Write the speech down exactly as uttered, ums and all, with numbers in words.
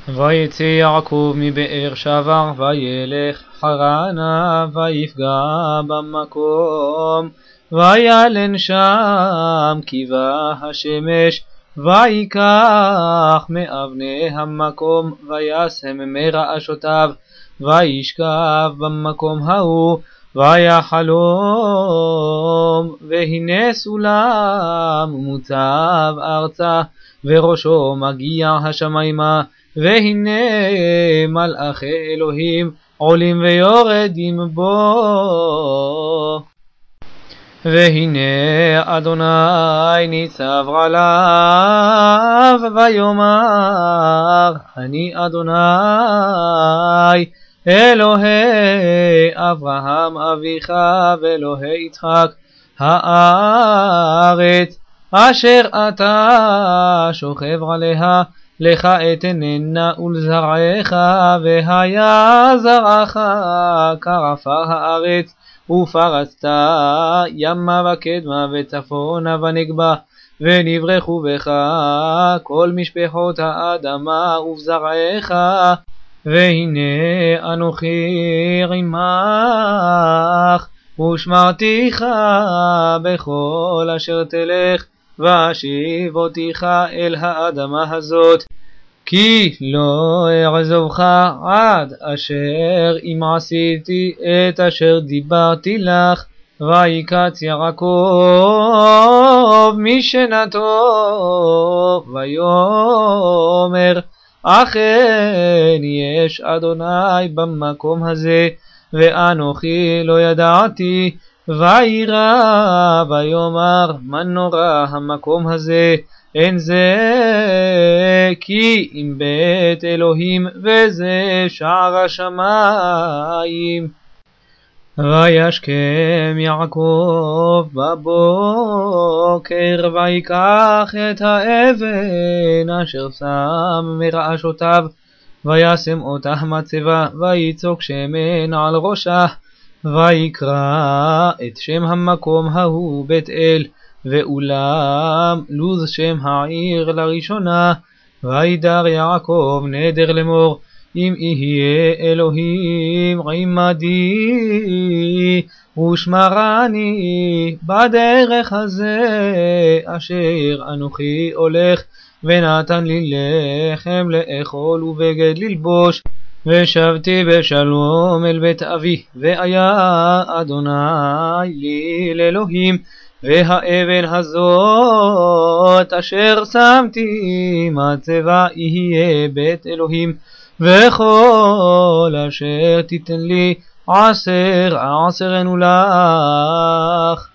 ויצא יעקב מבאר שבר וילך חרנה ויפגע במקום וילן שם קיבה השמש ויקח מאבני המקום וישם מרעשותיו וישכב במקום ההוא ויחלום והנה סולם מוצב ארצה וראשו מגיע השמיימה והנה מלאכי אלוהים עולים ויורדים בו והנה אדוני ניצב עליו ויאמר אני אדוני אלוהי אברהם אביך ואלוהי יצחק הארץ אשר אתה שוכב עליה לך אתננה ולזרעך והיה זרעך כעפר הארץ ופרצת ימה וקדמה וצפונה ונגבה ונברכו בך כל משפחות האדמה ובזרעך והנה אנוכי עמך ושמרתיך בכל אשר תלך ואשיב אותיך אל האדמה הזאת כי לא אעזובך עד אשר אם עשיתי את אשר דיברתי לך ויקץ יעקב משנתו ויאמר אכן יש אדוני במקום הזה ואנוכי לא ידעתי וירא ויאמר מה נורא המקום הזה אין זה כי אם בית אלוהים וזה שער השמיים וישכם יעקב בבוקר ויקח את האבן אשר שם מרעשותיו וישם אותה מצבה ויצוק שמן על ראשה ויקרא את שם המקום ההוא בית אל ואולם לוז שם העיר לראשונה וידר יעקב נדר לאמור אם יהיה אלוהים עמדי ושמרני בדרך הזה אשר אנוכי הולך ונתן לי לחם לאכול ובגד ללבוש ושבתי בשלום אל בית אבי והיה אדוני לי לאלוהים והאבן הזאת אשר שמתי מצבה יהיה בית אלוהים וכל אשר תיתן לי עשר עשרנו לך